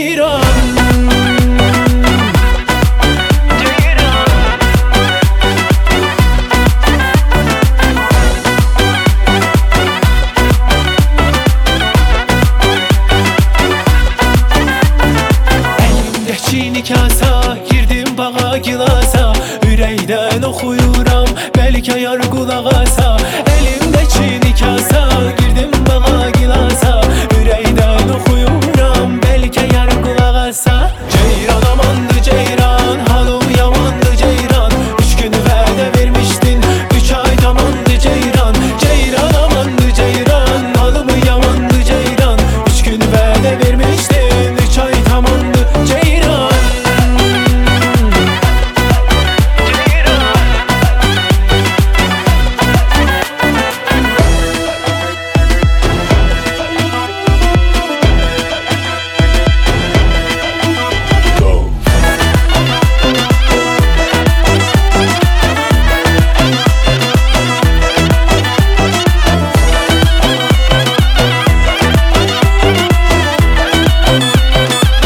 ceyran. Elimdeki kasa girdim bağa gilasa, ürəkdən oxuyuram bəlkə yar qulaq asa. Elimdeki kasa girdim bağa gilasa, ürəkdən oxuyuram bəlkə yar qulaq asa.